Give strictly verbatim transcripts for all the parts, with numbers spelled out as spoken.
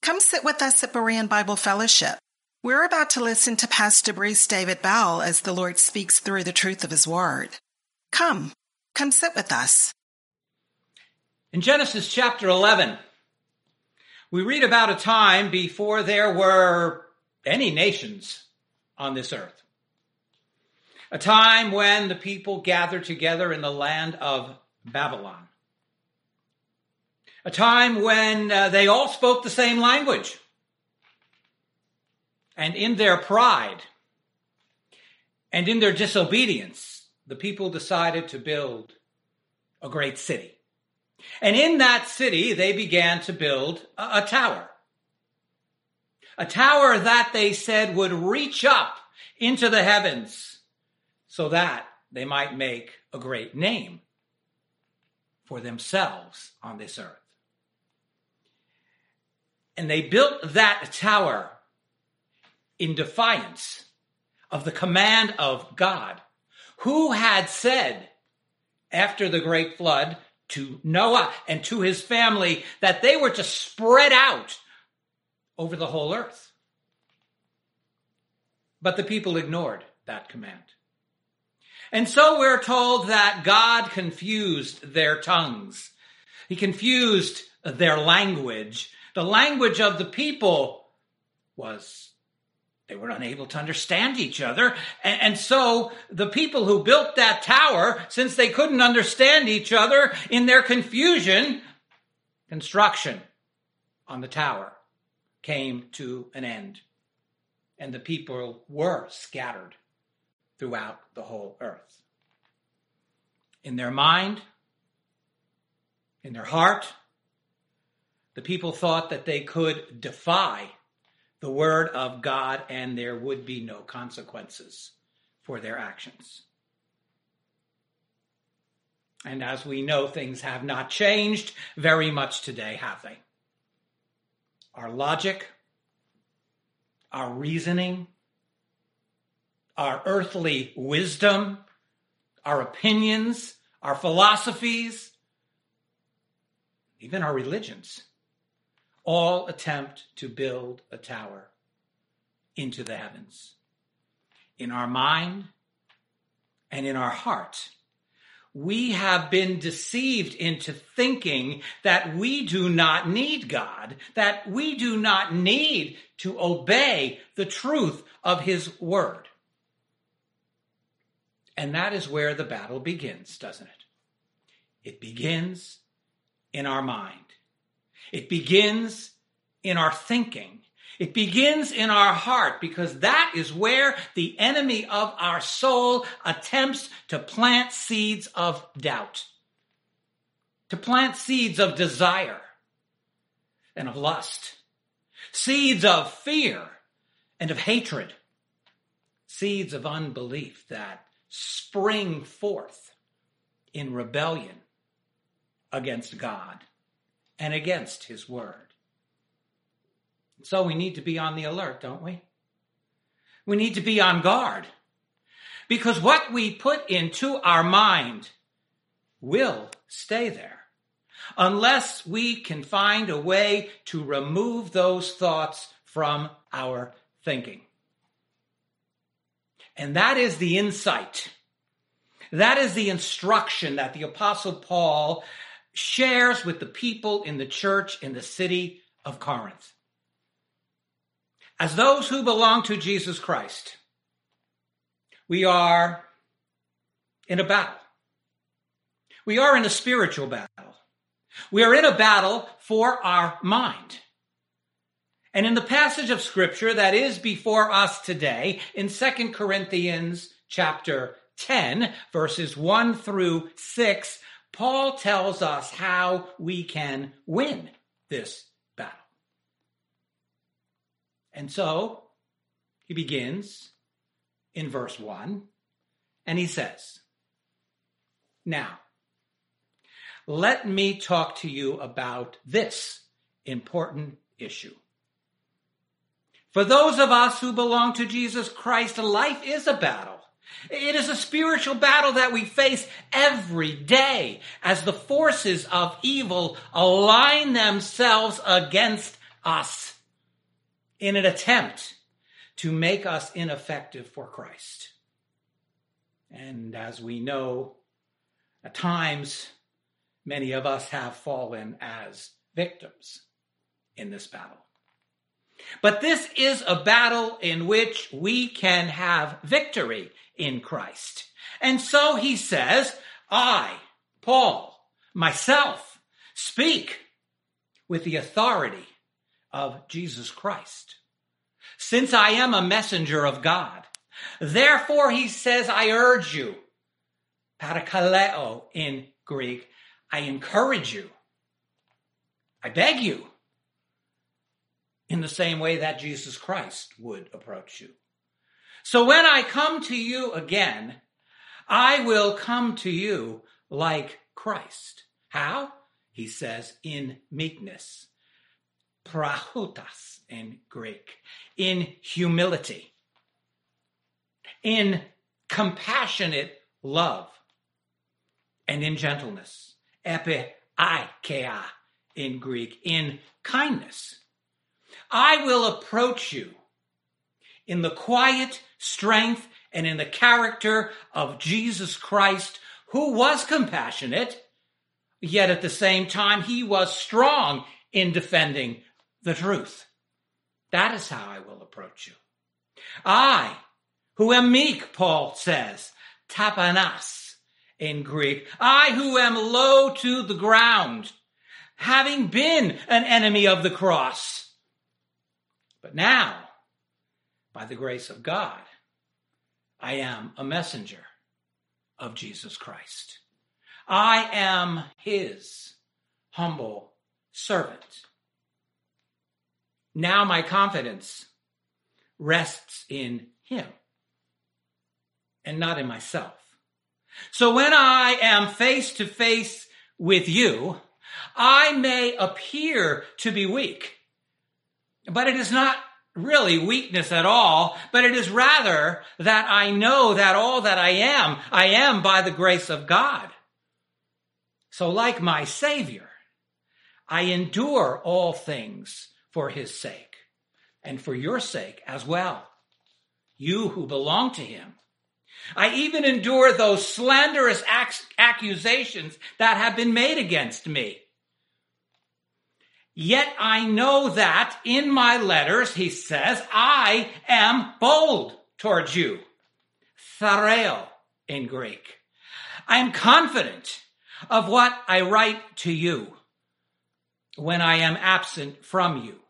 Come sit with us at Berean Bible Fellowship. We're about to listen to Pastor Bruce David Bell as the Lord speaks through the truth of his word. Come, come sit with us. In Genesis chapter eleven, we read about a time before there were any nations on this earth. A time when the people gathered together in the land of Babylon. A time when uh, they all spoke the same language. And in their pride and in their disobedience, the people decided to build a great city. And in that city, they began to build a, a tower. A tower that they said would reach up into the heavens so that they might make a great name for themselves on this earth. And they built that tower in defiance of the command of God, who had said after the great flood to Noah and to his family that they were to spread out over the whole earth. But the people ignored that command. And so we're told that God confused their tongues. He confused their language. The language of the people was they were unable to understand each other. And, and so the people who built that tower, since they couldn't understand each other in their confusion, construction on the tower came to an end. And the people were scattered throughout the whole earth. In their mind, in their heart, the people thought that they could defy the word of God and there would be no consequences for their actions. And as we know, things have not changed very much today, have they? Our logic, our reasoning, our earthly wisdom, our opinions, our philosophies, even our religions, all attempt to build a tower into the heavens. In our mind and in our heart, we have been deceived into thinking that we do not need God, that we do not need to obey the truth of his word. And that is where the battle begins, doesn't it? It begins in our mind. It begins in our thinking. It begins in our heart, because that is where the enemy of our soul attempts to plant seeds of doubt, to plant seeds of desire and of lust, seeds of fear and of hatred, seeds of unbelief that spring forth in rebellion against God and against his word. So we need to be on the alert, don't we? We need to be on guard, because what we put into our mind will stay there unless we can find a way to remove those thoughts from our thinking. And that is the insight. That is the instruction that the Apostle Paul shares with the people in the church in the city of Corinth. As those who belong to Jesus Christ, we are in a battle. We are in a spiritual battle. We are in a battle for our mind. And in the passage of Scripture that is before us today, in Second Corinthians chapter ten, verses one through six, Paul tells us how we can win this battle. And so he begins in verse one, and he says, "Now, let me talk to you about this important issue. For those of us who belong to Jesus Christ, life is a battle. It is a spiritual battle that we face every day as the forces of evil align themselves against us. in an attempt to make us ineffective for Christ. And as we know, at times, many of us have fallen as victims in this battle. But this is a battle in which we can have victory in Christ. And so he says, I, Paul, myself, speak with the authority of Jesus Christ. Since I am a messenger of God, therefore he says, I urge you, parakaleo in Greek, I encourage you, I beg you, in the same way that Jesus Christ would approach you. So when I come to you again, I will come to you like Christ. How? He says, in meekness, prahutas in Greek, in humility, in compassionate love, and in gentleness, epiaikeia in Greek, in kindness. I will approach you in the quiet strength and in the character of Jesus Christ, who was compassionate, yet at the same time he was strong in defending the truth. That is how I will approach you. I, who am meek, Paul says, tapanas in Greek, I who am low to the ground, having been an enemy of the cross. But now, by the grace of God, I am a messenger of Jesus Christ. I am his humble servant. Now my confidence rests in him and not in myself. So when I am face to face with you, I may appear to be weak, but it is not really weakness at all, but it is rather that I know that all that I am, I am by the grace of God. So like my Savior, I endure all things for his sake and for your sake as well, you who belong to him. I even endure those slanderous ac- accusations that have been made against me. Yet I know that in my letters, he says, I am bold towards you. Thareo in Greek. I am confident of what I write to you when I am absent from you.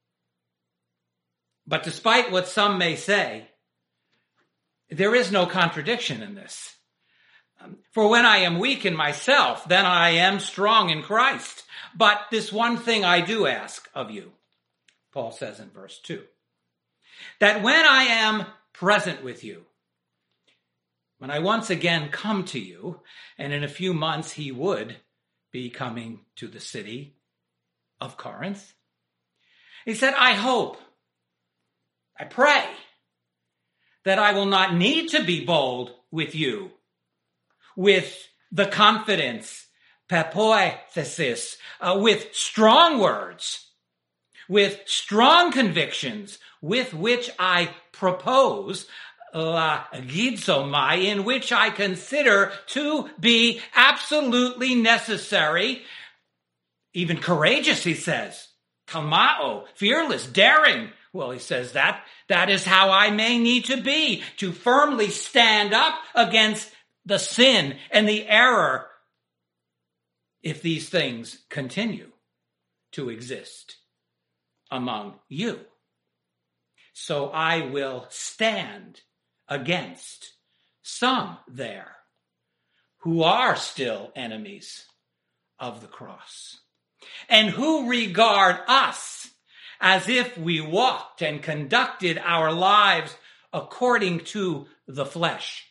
But despite what some may say, there is no contradiction in this. For when I am weak in myself, then I am strong in Christ. But this one thing I do ask of you, Paul says in verse two, that when I am present with you, when I once again come to you, and in a few months he would be coming to the city of Corinth, he said, I hope, I pray, that I will not need to be bold with you, with the confidence, pepoethesis, uh, with strong words, with strong convictions, with which I propose la gizomai, in which I consider to be absolutely necessary, even courageous, he says, kalmao, fearless, daring. Well, he says that, that is how I may need to be, to firmly stand up against the sin and the error if these things continue to exist among you. So I will stand against some there who are still enemies of the cross and who regard us as if we walked and conducted our lives according to the flesh,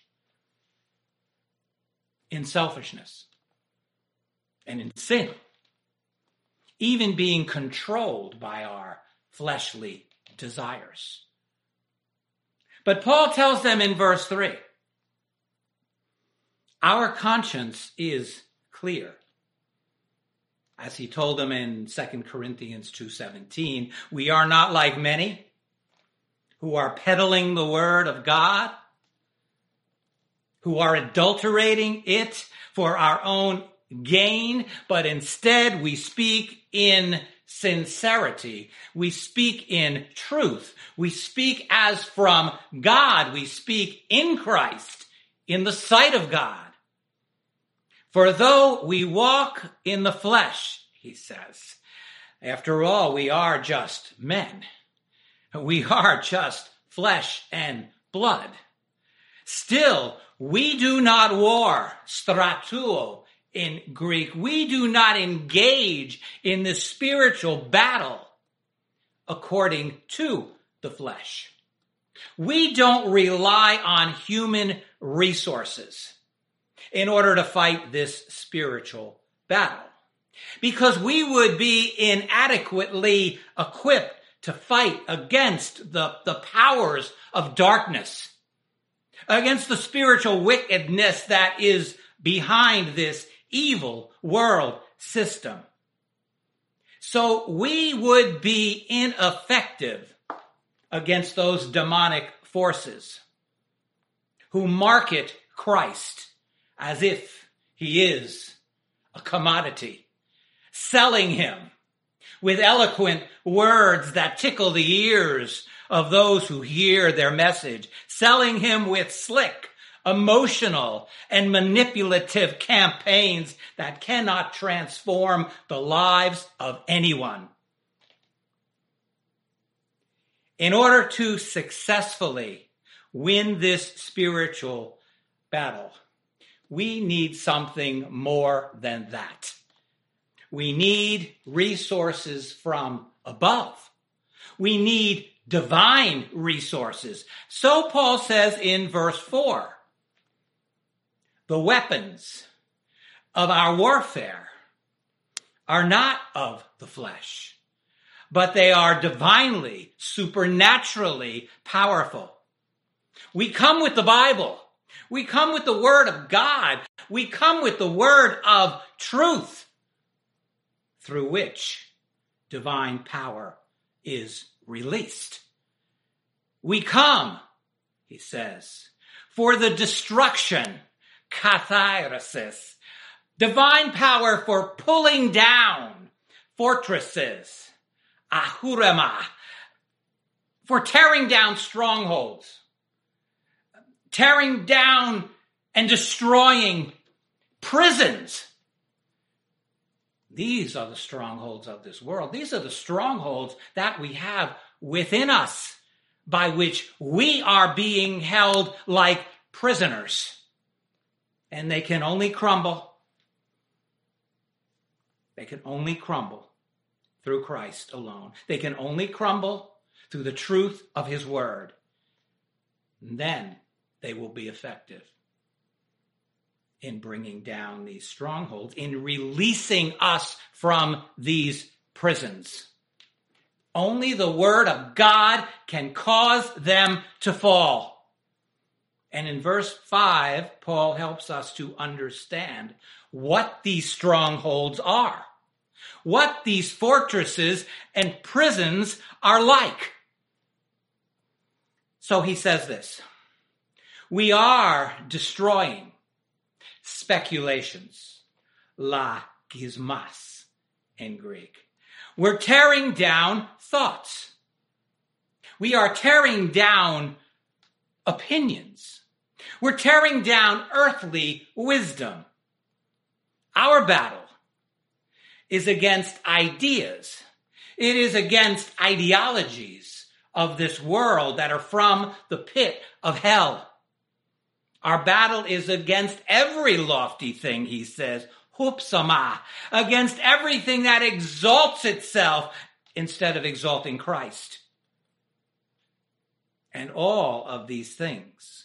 in selfishness and in sin, even being controlled by our fleshly desires. But Paul tells them in verse three, our conscience is clear. As he told them in Second Corinthians two seventeen, we are not like many who are peddling the word of God, who are adulterating it for our own gain, but instead we speak in sincerity. We speak in truth. We speak as from God. We speak in Christ, in the sight of God. For though we walk in the flesh, he says, after all, we are just men. We are just flesh and blood. Still, we do not war, stratuo in Greek. We do not engage in the spiritual battle according to the flesh. We don't rely on human resources in order to fight this spiritual battle, because we would be inadequately equipped to fight against the, the powers of darkness, against the spiritual wickedness that is behind this evil world system. So we would be ineffective against those demonic forces who market Christ as if he is a commodity, selling him with eloquent words that tickle the ears of those who hear their message, selling him with slick, emotional, and manipulative campaigns that cannot transform the lives of anyone. In order to successfully win this spiritual battle, we need something more than that. We need resources from above. We need divine resources. So Paul says in verse four, the weapons of our warfare are not of the flesh, but they are divinely, supernaturally powerful. We come with the Bible. We come with the word of God. We come with the word of truth, through which divine power is released. We come, he says, for the destruction, katharesis, divine power for pulling down fortresses, ahurema, for tearing down strongholds, tearing down and destroying prisons. These are the strongholds of this world. These are the strongholds that we have within us, by which we are being held like prisoners. And they can only crumble. They can only crumble through Christ alone. They can only crumble through the truth of his word. And then they will be effective in bringing down these strongholds, in releasing us from these prisons. Only the word of God can cause them to fall. And in verse five, Paul helps us to understand what these strongholds are, what these fortresses and prisons are like. So he says this: we are destroying speculations, la gizmas in Greek. We're tearing down thoughts. We are tearing down opinions. We're tearing down earthly wisdom. Our battle is against ideas. It is against ideologies of this world that are from the pit of hell. Our battle is against every lofty thing, he says, hupsama, against everything that exalts itself instead of exalting Christ. And all of these things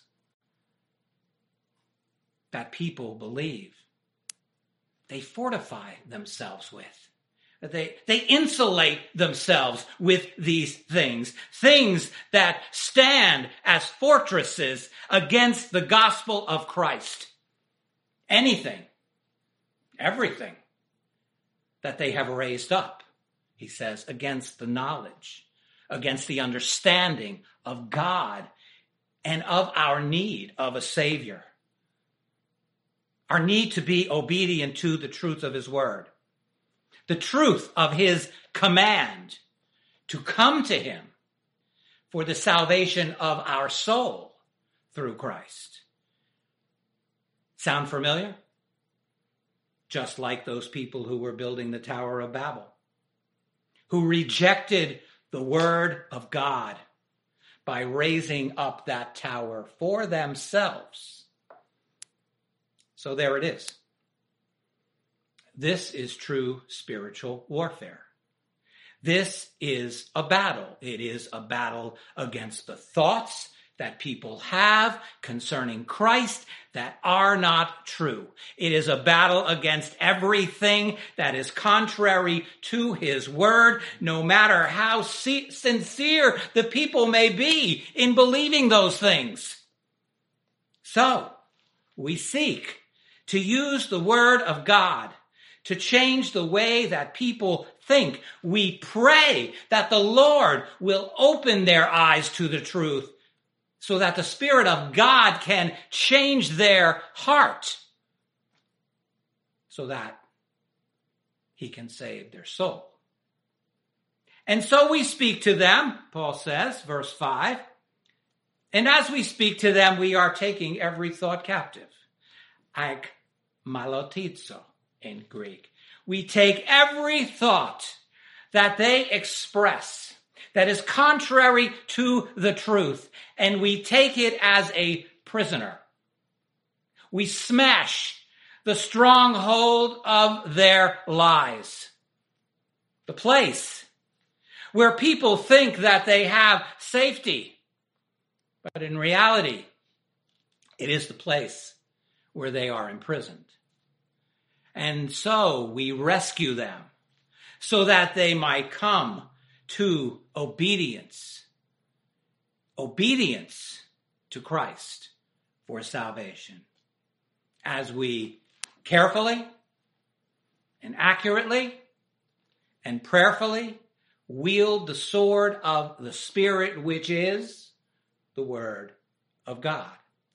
that people believe, they fortify themselves with. They, they insulate themselves with these things, things that stand as fortresses against the gospel of Christ. Anything, everything that they have raised up, he says, against the knowledge against the understanding of God and of our need of a Savior. Our need to be obedient to the truth of his word. The truth of his command to come to him for the salvation of our soul through Christ. Sound familiar? Just like those people who were building the Tower of Babel, who rejected the word of God by raising up that tower for themselves. So there it is. This is true spiritual warfare. This is a battle. It is a battle against the thoughts that people have concerning Christ that are not true. It is a battle against everything that is contrary to his word, no matter how si- sincere the people may be in believing those things. So, we seek to use the word of God to change the way that people think. We pray that the Lord will open their eyes to the truth so that the Spirit of God can change their heart so that he can save their soul. And so we speak to them, Paul says, verse five. And as we speak to them, we are taking every thought captive. Ag malotizo in Greek. We take every thought that they express that is contrary to the truth, and we take it as a prisoner. We smash the stronghold of their lies. The place where people think that they have safety, but in reality, it is the place where they are imprisoned. And so we rescue them so that they might come to obedience. Obedience to Christ for salvation. As we carefully and accurately and prayerfully wield the sword of the Spirit, which is the Word of God.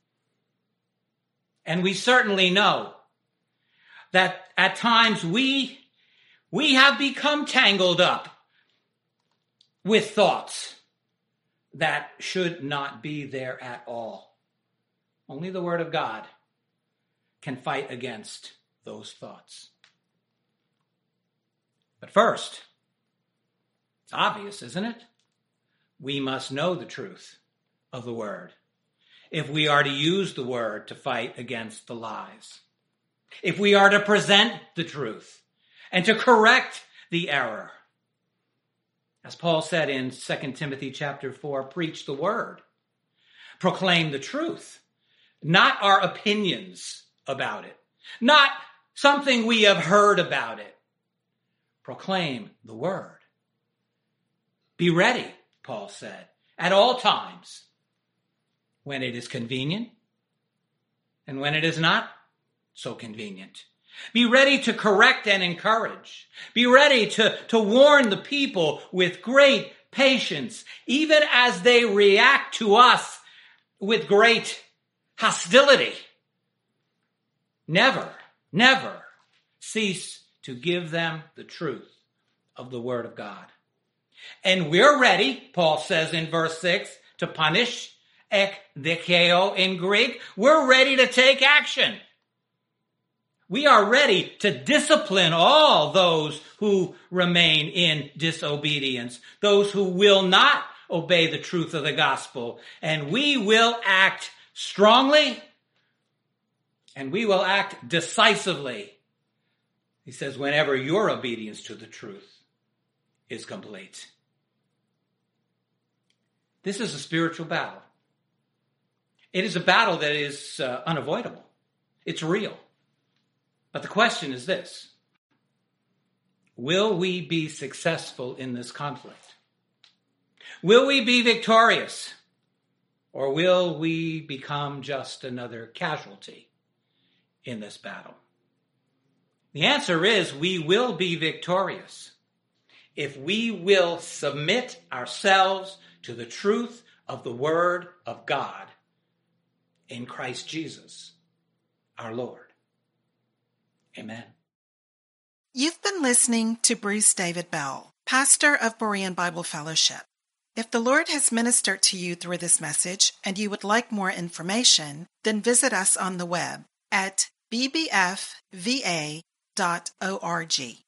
And we certainly know that at times we, we have become tangled up with thoughts that should not be there at all. Only the Word of God can fight against those thoughts. But first, it's obvious, isn't it? We must know the truth of the Word if we are to use the Word to fight against the lies. If we are to present the truth and to correct the error. As Paul said in Second Timothy chapter four, preach the word. Proclaim the truth, not our opinions about it, not something we have heard about it. Proclaim the word. Be ready, Paul said, at all times, when it is convenient and when it is not so convenient. Be ready to correct and encourage. Be ready to, to warn the people with great patience, even as they react to us with great hostility. Never, never cease to give them the truth of the Word of God. And we're ready, Paul says in verse six, to punish, ek dikeo in Greek. We're ready to take action. We are ready to discipline all those who remain in disobedience, those who will not obey the truth of the gospel. And we will act strongly and we will act decisively. He says, whenever your obedience to the truth is complete. This is a spiritual battle. It is a battle that is uh, unavoidable. It's real. But the question is this: will we be successful in this conflict? Will we be victorious? Or will we become just another casualty in this battle? The answer is we will be victorious if we will submit ourselves to the truth of the Word of God in Christ Jesus, our Lord. Amen. You've been listening to Bruce David Bell, pastor of Berean Bible Fellowship. If the Lord has ministered to you through this message and you would like more information, then visit us on the web at b b f v a dot org.